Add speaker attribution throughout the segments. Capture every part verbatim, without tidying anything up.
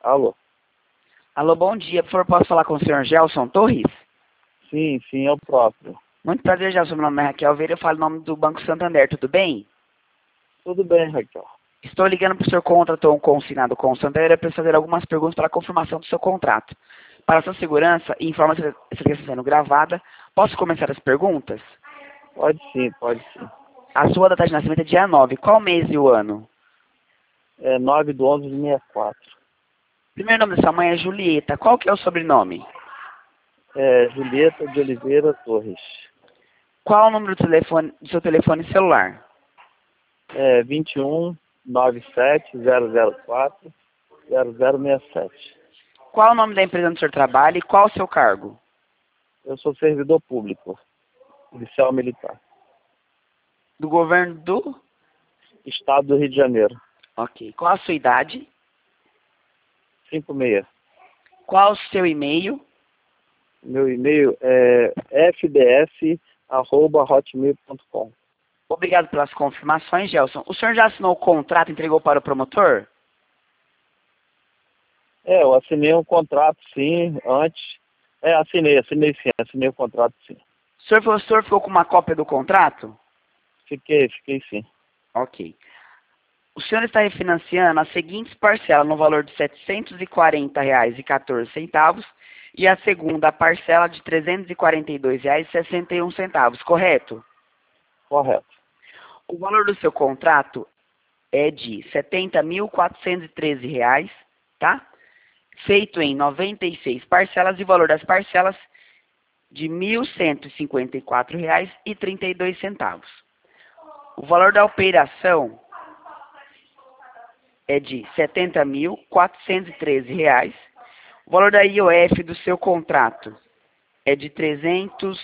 Speaker 1: Alô?
Speaker 2: Alô, bom dia. Por favor, posso falar com o senhor Gelson Torres?
Speaker 1: Sim, sim, é o próprio.
Speaker 2: Muito prazer, Gelson. Meu nome é Raquel Veira. Eu falo em nome do Banco Santander. Tudo bem?
Speaker 1: Tudo bem, Raquel.
Speaker 2: Estou ligando para o senhor contratou um consignado com o Santander para fazer algumas perguntas para a confirmação do seu contrato. Para sua segurança e informa se essa ligação está sendo gravada, posso começar as perguntas?
Speaker 1: Pode sim, pode sim.
Speaker 2: A sua data de nascimento é dia nove. Qual mês e o ano?
Speaker 1: É nove de onze de sessenta e quatro.
Speaker 2: Primeiro nome da sua mãe é Julieta. Qual que é o sobrenome?
Speaker 1: É Julieta de Oliveira Torres.
Speaker 2: Qual o número do, telefone, do seu telefone celular?
Speaker 1: É vinte e um, noventa e sete, zero zero quatro, zero zero seis sete.
Speaker 2: Qual o nome da empresa onde o senhor trabalha e qual o seu cargo?
Speaker 1: Eu sou servidor público, policial militar.
Speaker 2: Do governo do...
Speaker 1: Estado do Rio de Janeiro.
Speaker 2: Ok. Qual a sua idade?
Speaker 1: cinco seis.
Speaker 2: Qual o seu e-mail?
Speaker 1: Meu e-mail é f d s arroba hotmail ponto com.
Speaker 2: Obrigado pelas confirmações, Gelson. O senhor já assinou o contrato e entregou para o promotor?
Speaker 1: É, eu assinei um contrato sim, antes. É, assinei, assinei sim, assinei o contrato sim.
Speaker 2: O senhor, o senhor ficou com uma cópia do contrato?
Speaker 1: Fiquei, fiquei sim.
Speaker 2: Ok. O senhor está refinanciando as seguintes parcelas no valor de setecentos e quarenta reais e quatorze centavos e a segunda parcela de trezentos e quarenta e dois reais e sessenta e um centavos, correto?
Speaker 1: Correto.
Speaker 2: O valor do seu contrato é de setenta mil quatrocentos e treze reais, tá? Feito em noventa e seis parcelas e o valor das parcelas de mil cento e cinquenta e quatro reais e trinta e dois centavos. O valor da operação é de setenta mil quatrocentos e treze reais. O valor da I O F do seu contrato é de trezentos,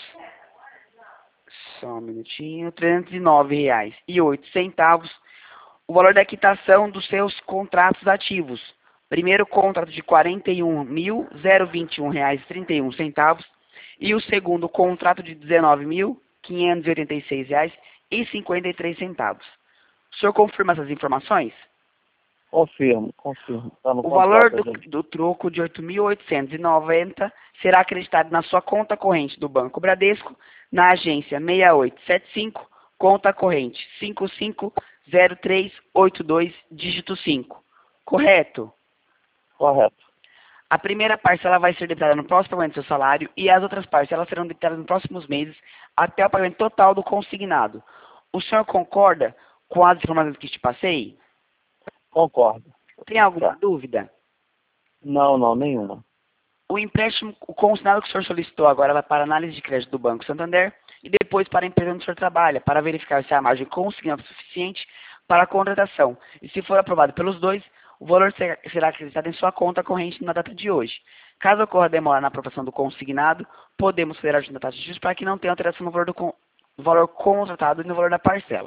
Speaker 2: só um minutinho, trezentos e nove reais e oito centavos. O valor da quitação dos seus contratos ativos. Primeiro contrato de quarenta e um mil vinte e um reais e trinta e um centavos e o segundo contrato de dezenove mil quinhentos e oitenta e seis reais e cinquenta e três centavos. O senhor confirma essas informações?
Speaker 1: Confirmo, confirmo. Tá no
Speaker 2: O valor
Speaker 1: contrato,
Speaker 2: do,
Speaker 1: gente.
Speaker 2: do troco de oito mil oitocentos e noventa será acreditado na sua conta corrente do Banco Bradesco, na agência seis oito sete cinco, conta corrente cinco cinco zero três oito dois, dígito cinco. Correto?
Speaker 1: Correto.
Speaker 2: A primeira parcela vai ser debitada no próximo pagamento do seu salário e as outras parcelas serão debitadas nos próximos meses até o pagamento total do consignado. O senhor concorda com as informações que te passei?
Speaker 1: Concordo.
Speaker 2: Tem alguma
Speaker 1: Tá.
Speaker 2: dúvida?
Speaker 1: Não, não, nenhuma.
Speaker 2: O empréstimo, o consignado que o senhor solicitou agora vai para análise de crédito do Banco Santander e depois para a empresa onde o senhor trabalha, para verificar se a margem consignada é suficiente para a contratação. E se for aprovado pelos dois, o valor será acreditado em sua conta corrente na data de hoje. Caso ocorra demora na aprovação do consignado, podemos fazer a ajuda da taxa de juros para que não tenha alteração no valor, do, no valor contratado e no valor da parcela.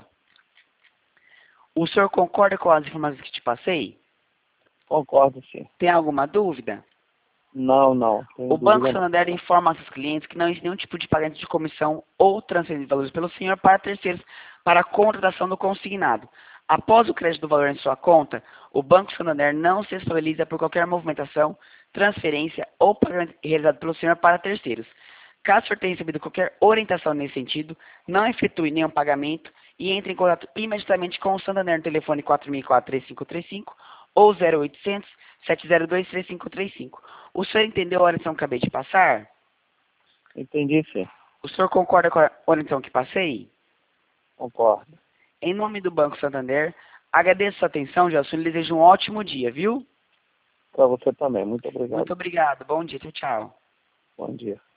Speaker 2: O senhor concorda com as informações que te passei?
Speaker 1: Concordo, sim.
Speaker 2: Tem alguma dúvida?
Speaker 1: Não, não. Tenho
Speaker 2: O Banco
Speaker 1: dúvida, não.
Speaker 2: Santander informa aos seus clientes que não existe nenhum tipo de pagamento de comissão ou transferência de valores pelo senhor para terceiros para a contratação do consignado. Após o crédito do valor em sua conta, o Banco Santander não se responsabiliza por qualquer movimentação, transferência ou pagamento realizado pelo senhor para terceiros. Caso o senhor tenha recebido qualquer orientação nesse sentido, não efetue nenhum pagamento e entre em contato imediatamente com o Santander no telefone quatro mil e quatro, três cinco três cinco ou zero oitocentos, sete zero dois, três cinco três cinco. O senhor entendeu a orientação que acabei de passar?
Speaker 1: Entendi, sim.
Speaker 2: O senhor concorda com a orientação que passei?
Speaker 1: Concordo.
Speaker 2: Em nome do Banco Santander, agradeço a sua atenção, Gelson, e lhe desejo um ótimo dia, viu?
Speaker 1: Para você também. Muito obrigado.
Speaker 2: Muito obrigado. Bom dia. Tchau, tchau.
Speaker 1: Bom dia.